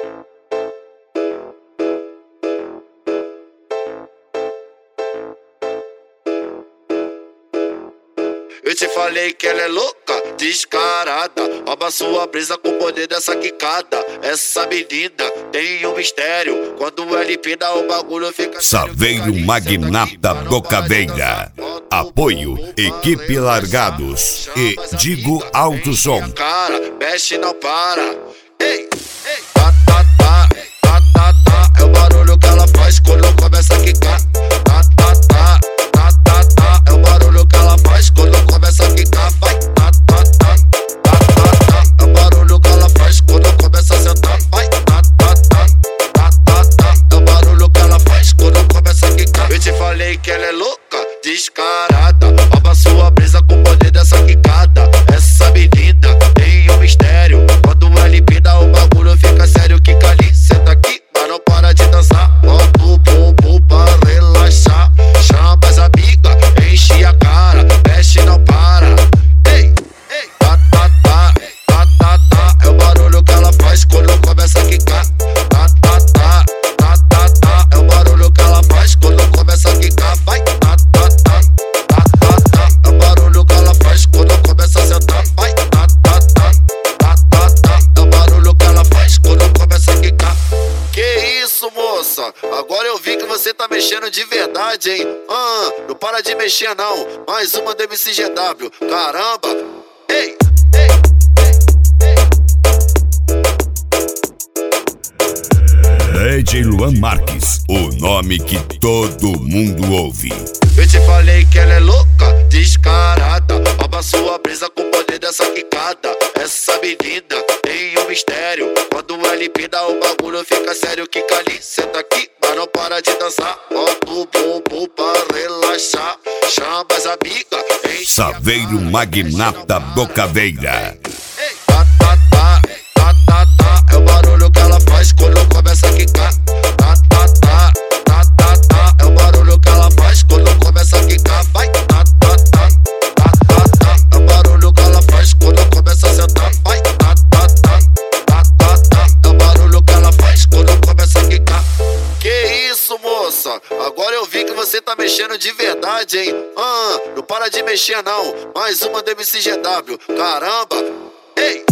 Eu te falei que ela é louca, descarada, rouba sua brisa com o poder dessa quicada. Essa menina tem um mistério, quando ela empina o bagulho fica... Saveiro Magnata do Caveira. Apoio Equipe Largados e Digo Alto Som. Cara, mexe não para. Ei, tá, tá, tá, tá, tá, tá. É o barulho que ela faz quando começa a quicar. Tá, tá, tá, tá, tá, tá. É o barulho que ela faz quando começa a quicar. Vai, tá, tá, tá, tá, tá, tá. É o barulho que ela faz quando começa a sentar. Vai, tá, tá, tá, tá, tá, tá. É o barulho que ela faz quando começa a quicar. Eu te falei que ela é louca, descarada, rouba sua brisa com o poder dessa quicada. Essa menina tem um mistério, quando ela empina o bagulho fica sério. Quica ali, senta aqui, mas não para de dançar. Bota o bumbum pra relaxar, chama as amigas, enche a cara, mexe não para. Ei, tá, tá, tá, tá, tá, tá. É o barulho que ela faz quando começa a quicar. Tá, tá, tá, tá, tá, tá. É o barulho que ela faz quando começa a quicar. Vai, tá, tá, tá, tá, tá, tá. É o barulho que ela faz quando começa a sentar. Vai, tá, tá, tá, tá, tá, tá. É o barulho que ela faz quando começa a quicar. Que isso, moça? Agora eu vi que você tá mexendo de verdade, hein? Não para de mexer não. Mais uma do MCGW. Caramba! Ei! DJ Luan Marques, o nome que todo mundo ouve. Eu te falei que ela é louca, descarada, rouba sua brisa com o poder dessa quicada. Essa menina tem um mistério, quando ela empina o bagulho fica sério. Quica ali, senta aqui, mas não para de dançar. Bota o bumbum pra relaxar, chama as amigas, enche. Saveiro Magnata do Caveira. Tá, tá, tá, tá, tá, tá. É o barulho que ela faz quando começa a quicar. Tá, tá, tá, tá, tá, tá. É o barulho que ela faz quando começa a quicar. Vai, tá, tá, tá, tá, tá, tá. É o barulho que ela faz quando começa a sentar. Vai, tá, tá, tá, tá, tá, tá. É o barulho que ela faz quando começa a quicar. Que isso, moça? Agora eu vi que você tá mexendo de verdade, hein? Não para de mexer não. Mais uma do MCGW. Caramba! Ei!